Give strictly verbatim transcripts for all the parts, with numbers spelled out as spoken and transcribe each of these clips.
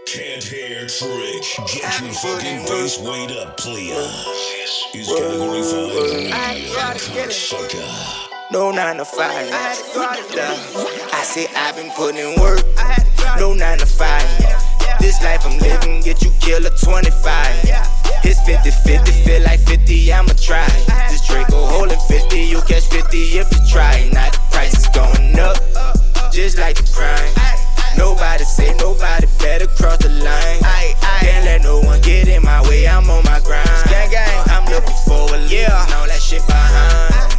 Can't hear trick. Get your fucking face weight up, player. This is category five. Cocksucker. No nine to five. I say I've been putting in work. No nine to five. This life I'm living, get you kill a twenty-five. It's fifty fifty, feel like fifty, I'ma try. This Draco holding fifty, you catch fifty if you try. Now the price is going up, just like the crime. Nobody say nobody better cross the line. Can't let no one get in my way, I'm on my grind. I'm looking forward, leaving all that shit behind.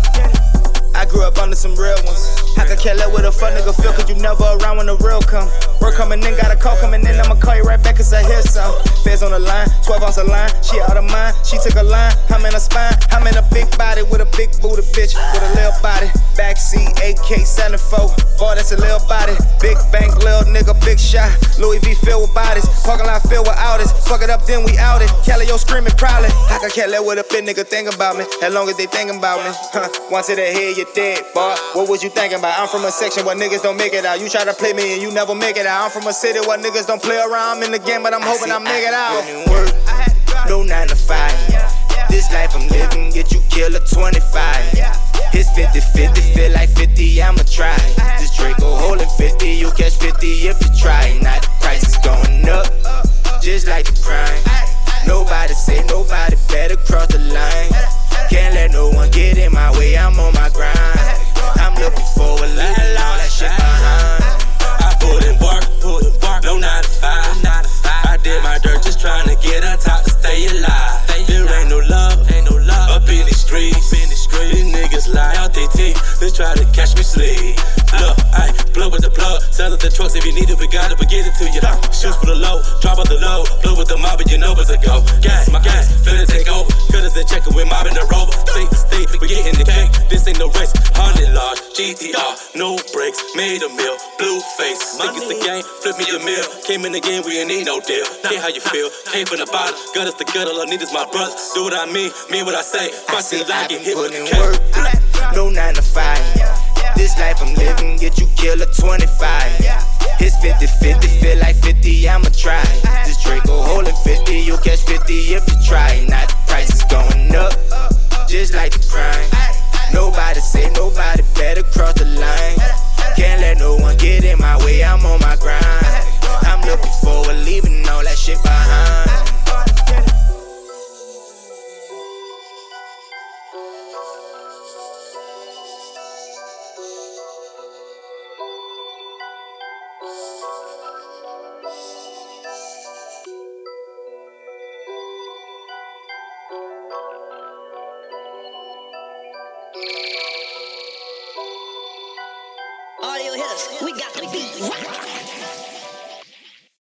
I grew up under some real ones. I could care less what a fuck nigga feel, cause you never around when the real come. Work coming in, got a call coming in, I'ma call you right back cause I hear some. Feds on the line, twelve ounce of line, she out of mine. She took a line, I'm in a spine. I'm in a big body with a big booty bitch with a little body. Backseat A K seventy-four, boy that's a little body. Big bank, little nigga, big shot. Louis V filled with bodies, parking lot filled with Audis. Fuck it up, then we out it. Calio screaming proudly. I could care less what a bit nigga think about me, as long as they thinking about me. Huh. Once to the head, you dead, boy. What was you thinking about? I'm from a section where niggas don't make it out. You try to play me and you never make it out. I'm from a city where niggas don't play around. I'm in the game, but I'm hoping I make it out. Work, no nine to five. This life I'm living, get you kill a twenty-five. It's fifty fifty, feel like fifty, I'ma try. This Draco holding fifty, you catch fifty if you try. Now the price is going up, just like the crime. Nobody say nobody better cross the line. Can't let no one get in my way, I'm on my grind. I'm looking forward, leaving all that shit behind. I put in work, put in work, no nine to five. I did my dirt just trying to get on top to stay alive. There ain't no love, ain't no love up in these streets. These niggas lie out they teeth, they try to catch me sleep. Look, I blow with the plug, sell up the trucks if you need it, we got it, we get it to you. Shoot for the low, drop out the low, blow with the mob and you know what's a go. Gang, my gang, finna take over, cutters and checkin' with mob in the rover. Stay, stay, we getting the cake, this ain't no race. Hundred large, G T R, no brakes, made a meal, blue face. Think it's the game, flip me a meal. Came in the game, we ain't need no deal. Care how you feel, came from the bottom, gut us the gut, all I need is my brother. Do what I mean, mean what I say. Fuck it, I get hit with the work, no nine to five. This life I'm living, get you kill a twenty-five. It's fifty fifty, feel like fifty, I'ma try. This Draco holding fifty, you catch fifty if you try. Now the price is going up, just like the crime. Nobody say nobody better cross the line. Can't let no one get in my way, I'm on my grind. I'm looking forward, leaving all that shit behind. Audio hitters, we got the beat.